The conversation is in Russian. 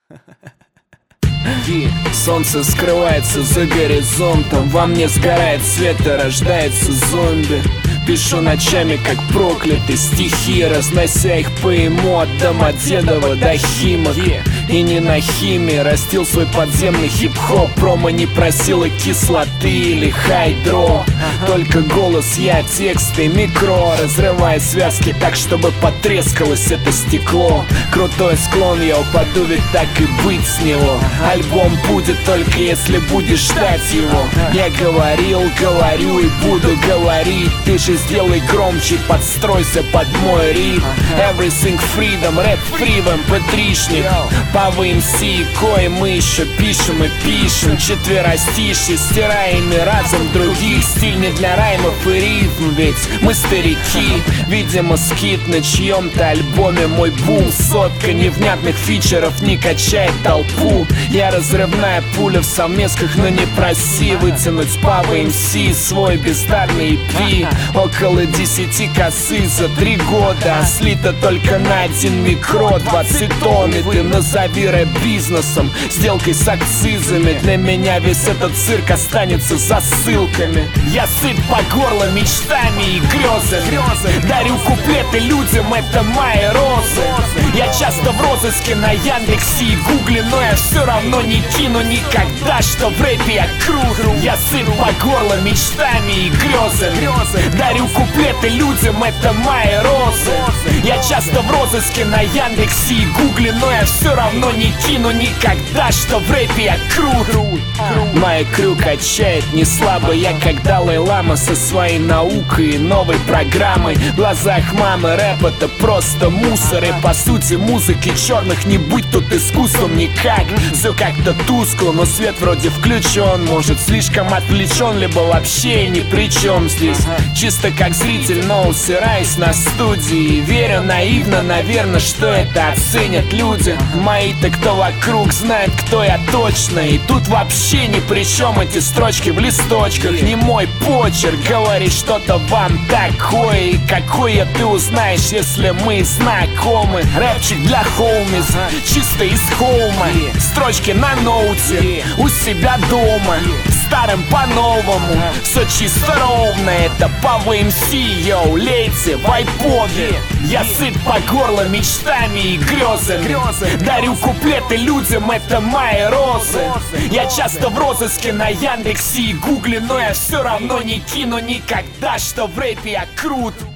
Солнце скрывается за горизонтом, во мне сгорает свет и рождается зомби. Пишу ночами, как проклятый, стихи, разнося их по ему от Домодедова до Химок. И не на химии растил свой подземный хип-хоп. Промо не просила кислоты или хайдро. Только голос, я тексты, микро, разрывая связки так, чтобы потрескалось это стекло. Крутой склон, я упаду, ведь так и быть с него. Альбом будет только если будешь ждать его. Я говорил, говорю и буду говорить. Ты же сделай громче, подстройся под мой ритм. Everything freedom, рэп free в mp3-шник. По ВМС и кое мы еще пишем и пишем. Четверостишье, стирая ими разом других. Стиль не для раймов и рифм, ведь мы старики. Видимо, скит на чьем-то альбоме. Мой бум, сотка невнятных фичеров не качает толпу. Я разрывная пуля в совмесках, но не проси вытянуть по ВМС свой бездарный EP. Около 10 косы за 3 года, а слито только на 1 микро 20 тонн. И ты назови рэп бизнесом, сделкой с акцизами. Для меня весь этот цирк останется за ссылками. Я сыт по горло мечтами и грезами. Дарю куплеты людям, это мои розы. Я часто в розыске на Яндексе и Гугле, но я все равно не кину никогда, что в рэпе я крут. Я сыт по горло мечтами и грезами. Дарю куплеты людям, это мои розы. Я часто в розыске на Яндексе и Гугле, но я все равно не кину никогда, что в рэпе я крут. Моя крю качает не слабо, я как Далай-Лама со своей наукой и новой программой. В глазах мамы рэп это просто мусор. И по сути музыки черных не будь тут искусством никак. Все как-то тускло, но свет вроде включен. Может слишком отвлечен, либо вообще ни при чем здесь. Чисто как зритель, но усираюсь на студии. Верю наивно, наверное, что это оценят люди. Мои-то кто вокруг знает, кто я точно. И тут вообще ни при чем эти строчки в листочках. Не мой почерк, говорит что-то вам такое. И какое ты узнаешь, если мы знакомы. Рэпчик для хоумис, чисто из хоума. Строчки на ноуте, у себя дома. Старым по-новому, все чисто ровно. Это по ВМС, йоу, лейте в айподе. Я сыт по горло мечтами и грезами. Дарю куплеты людям, это мои розы. Я часто в розыске на Яндексе и Гугле, но я все равно не кину никогда, что в рэпе я крут.